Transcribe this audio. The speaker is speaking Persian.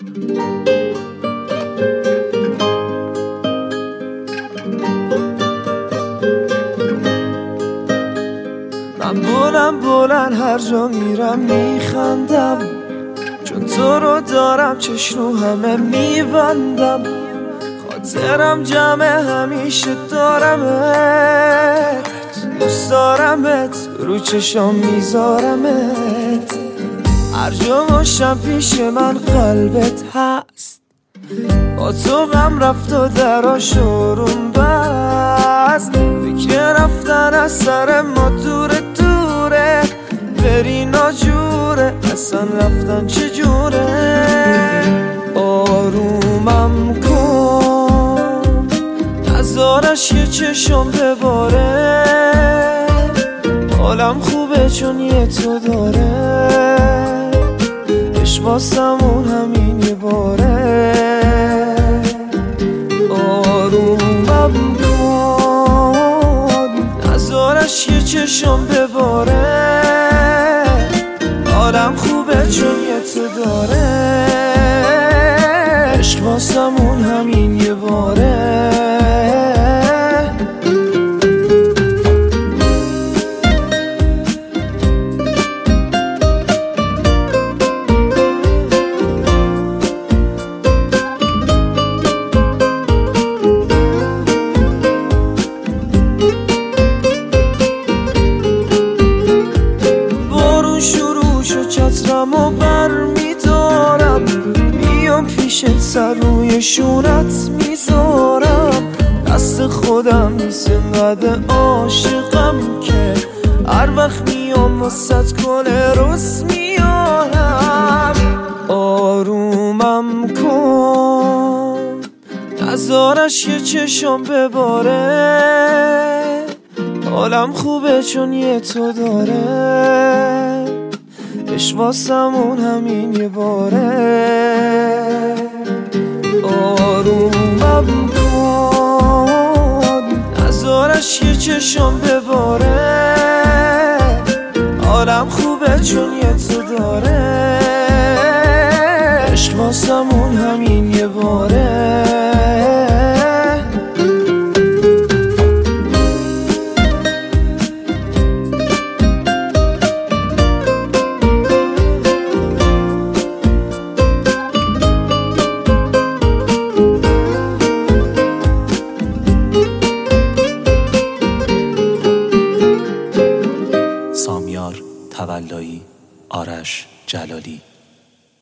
من بلند هر جا میرم میخندم، چون تو رو دارم چشم رو همه میبندم. خاطرم جمع همیشه دارمت، دوست دارمت، رو چشام میذارمت. هر جا باشم پیش من قلبت هست، با تو غم رفت و دراشورون بست. فکر رفتن از سر ما دوره دوره، بری ناجوره، اصلا رفتن چجوره. آرومم کن، نذارش یه چشم بباره. حالم خوبه چون یه تو داره، عشق واسمون همین یه باره. آرومم کن، نذارش یه چشم بباره. حالم خوبه چون یه تو داره، عشق واسمون همین یه باره. چترمو بر میدارم، میام پیشت سر روی شونت میذارم. دست خودم نیست انقدر عاشقم که هر وقت میام واسط گل رس میارم. آرومم کن، نذارش یه چشم بباره. حالم خوبه چون یه تو داره، عشق واسمون همین یه باره. آرومم کن، نذارش یه چشم بباره. حالم خوبه چون یه تو داره، عشق واسمون همین یه باره. سامیار تولایی، آرش جلالی.